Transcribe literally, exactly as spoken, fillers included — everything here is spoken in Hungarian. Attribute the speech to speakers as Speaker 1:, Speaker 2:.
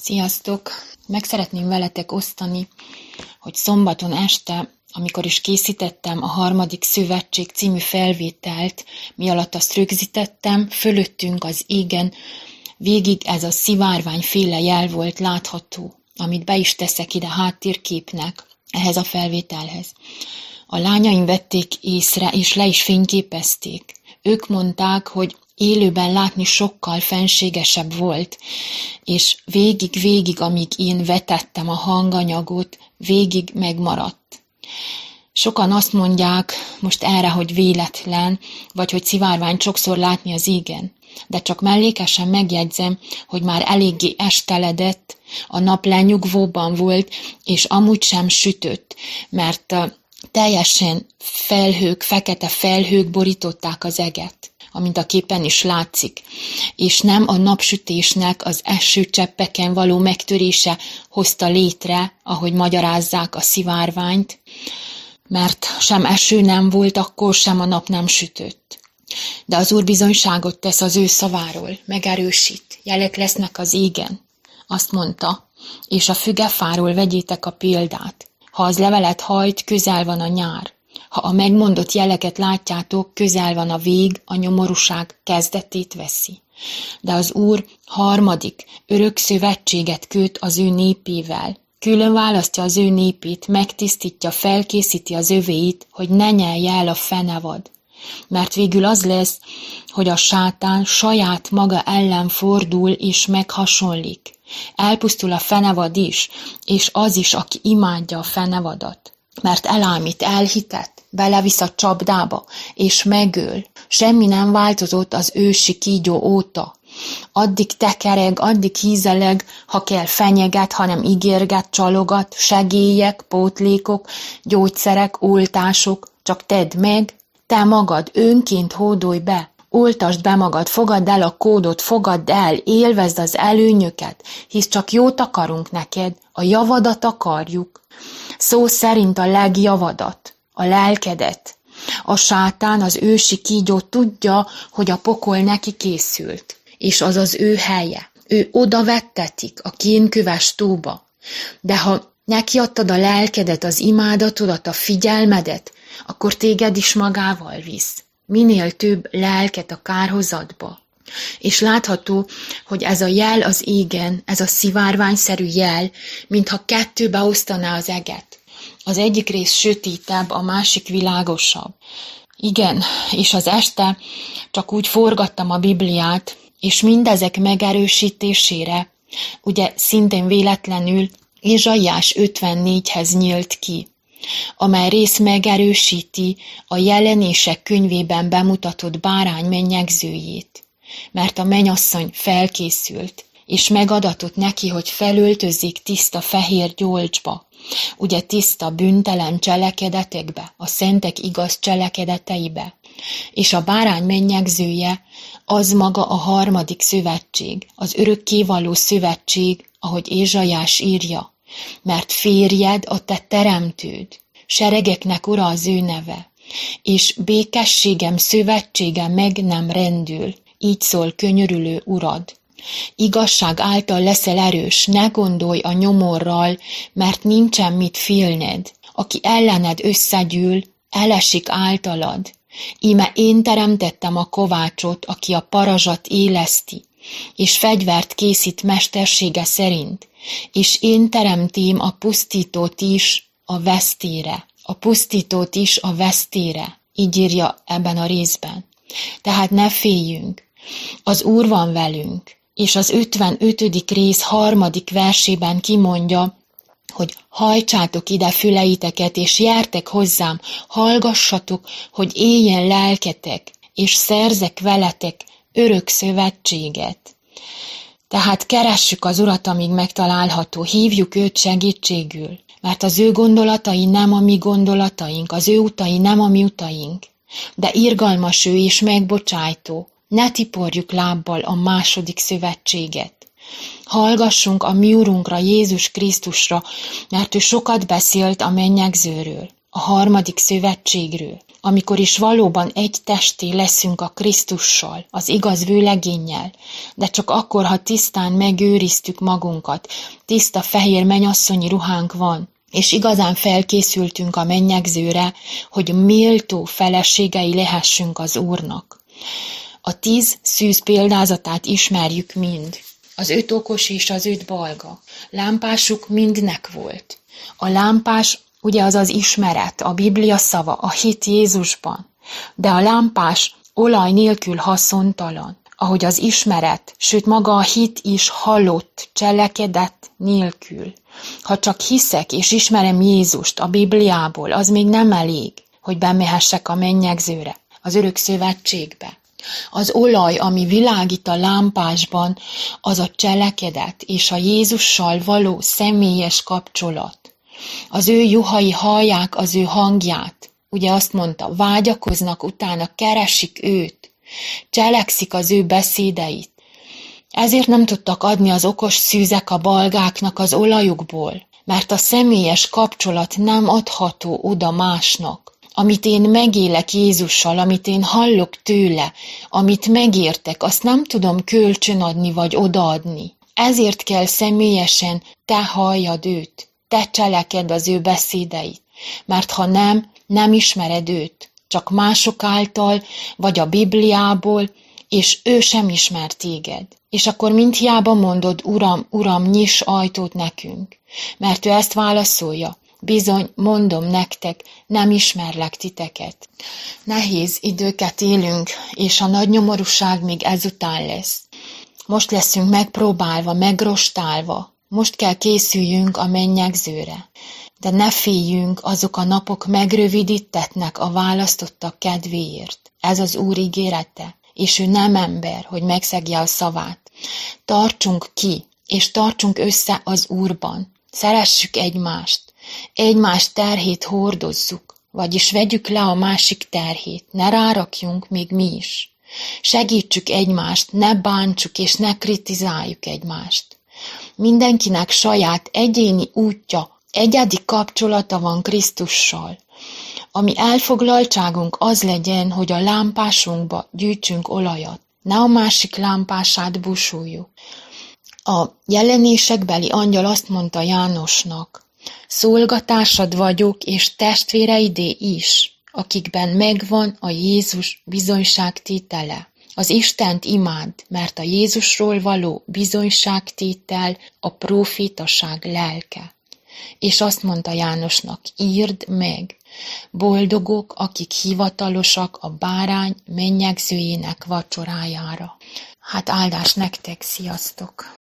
Speaker 1: Sziasztok! Meg szeretném veletek osztani, hogy szombaton este, amikor is készítettem a harmadik szövetség című felvételt, mi alatt azt rögzítettem, fölöttünk az égen, végig ez a szivárványféle jel volt látható, amit be is teszek ide háttérképnek ehhez a felvételhez. A lányaim vették észre, és le is fényképezték. Ők mondták, hogy élőben látni sokkal fenségesebb volt, és végig-végig, amíg én vetettem a hanganyagot, végig megmaradt. Sokan azt mondják most erre, hogy véletlen, vagy hogy szivárványt sokszor látni az égen. De csak mellékesen megjegyzem, hogy már eléggé esteledett, a nap lenyugvóban volt, és amúgy sem sütött, mert teljesen felhők, fekete felhők borították az eget, amint a képen is látszik, és nem a napsütésnek az esőcseppeken való megtörése hozta létre, ahogy magyarázzák a szivárványt, mert sem eső nem volt, akkor sem a nap nem sütött. De az Úr bizonyságot tesz az ő szaváról, megerősít, jelek lesznek az égen. Azt mondta, és a fügefáról vegyétek a példát. Ha az levelet hajt, közel van a nyár. Ha a megmondott jeleket látjátok, közel van a vég, a nyomorúság kezdetét veszi. De az Úr harmadik, örök szövetséget köt az ő népével. Külön választja az ő népét, megtisztítja, felkészíti az övéit, hogy ne nyelje el a fenevad. Mert végül az lesz, hogy a sátán saját maga ellen fordul és meghasonlik. Elpusztul a fenevad is, és az is, aki imádja a fenevadat. Mert elámít, elhitett, belevisz a csapdába, és megöl. Semmi nem változott az ősi kígyó óta. Addig tekereg, addig hízeleg, ha kell fenyeget, hanem ígérget, csalogat, segélyek, pótlékok, gyógyszerek, oltások, csak tedd meg, te magad önként hódolj be. Oltasd be magad, fogadd el a kódot, fogadd el, élvezd az előnyöket, hisz csak jót akarunk neked, a javadat akarjuk. Szó szerint a legjavadat, a lelkedet. A sátán, az ősi kígyó tudja, hogy a pokol neki készült, és az az ő helye. Ő oda vettetik a kénköves tóba. De ha nekiadtad a lelkedet, az imádatodat, a figyelmedet, akkor téged is magával visz. Minél több lelket a kárhozatba. És látható, hogy ez a jel az égen, ez a szivárványszerű jel, mintha kettőbe osztaná az eget. Az egyik rész sötétebb, a másik világosabb. Igen, és az este csak úgy forgattam a Bibliát, és mindezek megerősítésére, ugye szintén véletlenül Ézsaiás ötvennégyhez nyílt ki, amely rész megerősíti a jelenések könyvében bemutatott bárány mennyegzőjét, mert a mennyasszony felkészült, és megadatott neki, hogy felöltözzék tiszta fehér gyolcsba, ugye tiszta bűntelen cselekedetekbe, a szentek igaz cselekedeteibe, és a bárány mennyegzője az maga a harmadik szövetség, az örökkévaló szövetség, ahogy Ézsaiás írja, mert férjed a te teremtőd, seregeknek ura az ő neve, és békességem, szövetségem meg nem rendül, így szól könyörülő urad. Igazság által leszel erős, ne gondolj a nyomorral, mert nincsen mit félned. Aki ellened összegyűl, elesik általad. Íme én teremtettem a kovácsot, aki a parazsat éleszti, és fegyvert készít mestersége szerint, és én teremtém a pusztítót is a vesztére. A pusztítót is a vesztére. Így írja ebben a részben. Tehát ne féljünk. Az Úr van velünk, és az ötvenötödik rész harmadik versében kimondja, hogy hajtsátok ide füleiteket, és jártek hozzám, hallgassatok, hogy éljen lelketek, és szerzek veletek örök szövetséget. Tehát keressük az Urat, amíg megtalálható, hívjuk őt segítségül, mert az ő gondolatai nem a mi gondolataink, az ő utai nem a mi utaink, de irgalmas ő és megbocsájtó, ne tiporjuk lábbal a második szövetséget. Hallgassunk a mi Urunkra, Jézus Krisztusra, mert ő sokat beszélt a mennyegzőről. a harmadik szövetségről, amikor is valóban egy testé leszünk a Krisztussal, az igaz vőlegénnyel, de csak akkor, ha tisztán megőriztük magunkat, tiszta fehér mennyasszonyi ruhánk van, és igazán felkészültünk a mennyegzőre, hogy méltó feleségei lehessünk az Úrnak. A tíz szűz példázatát ismerjük mind. Az öt okos és az öt balga. Lámpásuk mindnek volt. A lámpás ugye az az ismeret, a Biblia szava, a hit Jézusban. De a lámpás olaj nélkül haszontalan, ahogy az ismeret, sőt maga a hit is halott, cselekedet nélkül. Ha csak hiszek és ismerem Jézust a Bibliából, az még nem elég, hogy bemehessek a mennyegzőre, az örök szövetségbe. Az olaj, ami világít a lámpásban, az a cselekedet és a Jézussal való személyes kapcsolat. Az ő juhai hallják az ő hangját. Ugye azt mondta, vágyakoznak utána, keresik őt, cselekszik az ő beszédeit. Ezért nem tudtak adni az okos szűzek a balgáknak az olajukból, mert a személyes kapcsolat nem adható oda másnak. Amit én megélek Jézussal, amit én hallok tőle, amit megértek, azt nem tudom kölcsönadni vagy odaadni. Ezért kell személyesen te halljad őt, te cselekedd az ő beszédeit, mert ha nem, nem ismered őt, csak mások által, vagy a Bibliából, és ő sem ismer téged. És akkor mindhiába mondod, Uram, Uram, nyiss ajtót nekünk, mert ő ezt válaszolja. Bizony, mondom nektek, nem ismerlek titeket. Nehéz időket élünk, és a nagy nyomorúság még ezután lesz. Most leszünk megpróbálva, megrostálva. Most kell készüljünk a mennyegzőre. De ne féljünk, azok a napok megrövidítetnek a választottak kedvéért. Ez az Úr ígérete, és ő nem ember, hogy megszegje a szavát. Tartsunk ki, és tartsunk össze az Úrban. Szeressük egymást. Egymás terhét hordozzuk, vagyis vegyük le a másik terhét, ne rárakjunk még mi is. Segítsük egymást, ne bántsuk és ne kritizáljuk egymást. Mindenkinek saját egyéni útja, egyedi kapcsolata van Krisztussal. Ami elfoglaltságunk az legyen, hogy a lámpásunkba gyűjtsünk olajat, ne a másik lámpását búsuljuk. A jelenésekbeli angyal azt mondta Jánosnak, szolgatársad vagyok, és testvéreidé is, akikben megvan a Jézus bizonyságtétele. Az Istent imádd, mert a Jézusról való bizonyságtétel a prófétaság lelke. És azt mondta Jánosnak, írd meg, boldogok, akik hivatalosak a bárány mennyegzőjének vacsorájára. Hát áldás nektek, sziasztok!